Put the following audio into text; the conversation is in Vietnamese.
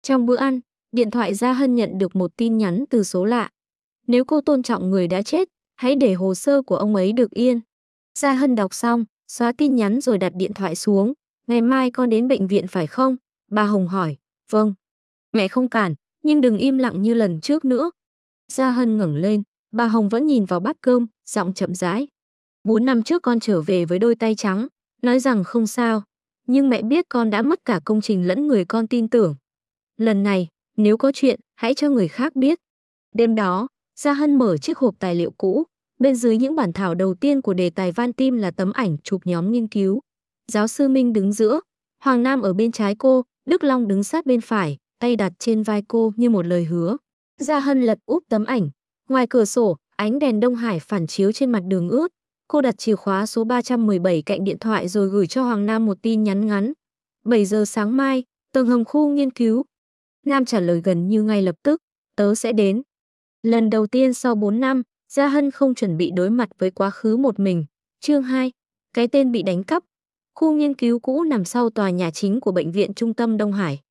Trong bữa ăn, điện thoại Gia Hân nhận được một tin nhắn từ số lạ. Nếu cô tôn trọng người đã chết, hãy để hồ sơ của ông ấy được yên. Gia Hân đọc xong, xóa tin nhắn rồi đặt điện thoại xuống. Ngày mai con đến bệnh viện phải không? Bà Hồng hỏi. Vâng. Mẹ không cản, nhưng đừng im lặng như lần trước nữa. Gia Hân ngẩng lên, bà Hồng vẫn nhìn vào bát cơm, giọng chậm rãi. 4 năm trước con trở về với đôi tay trắng, nói rằng không sao. Nhưng mẹ biết con đã mất cả công trình lẫn người con tin tưởng. Lần này, nếu có chuyện, hãy cho người khác biết. Đêm đó, Gia Hân mở chiếc hộp tài liệu cũ. Bên dưới những bản thảo đầu tiên của đề tài van tim là tấm ảnh chụp nhóm nghiên cứu. Giáo sư Minh đứng giữa, Hoàng Nam ở bên trái cô, Đức Long đứng sát bên phải, tay đặt trên vai cô như một lời hứa. Gia Hân lật úp tấm ảnh. Ngoài cửa sổ, ánh đèn Đông Hải phản chiếu trên mặt đường ướt. Cô đặt chìa khóa số 317 cạnh điện thoại rồi gửi cho Hoàng Nam một tin nhắn ngắn. 7 giờ sáng mai, tầng hầm khu nghiên cứu. Nam trả lời gần như ngay lập tức, tớ sẽ đến. Lần đầu tiên sau 4 năm, Gia Hân không chuẩn bị đối mặt với quá khứ một mình. Chương 2. Cái tên bị đánh cắp. Khu nghiên cứu cũ nằm sau tòa nhà chính của Bệnh viện Trung tâm Đông Hải.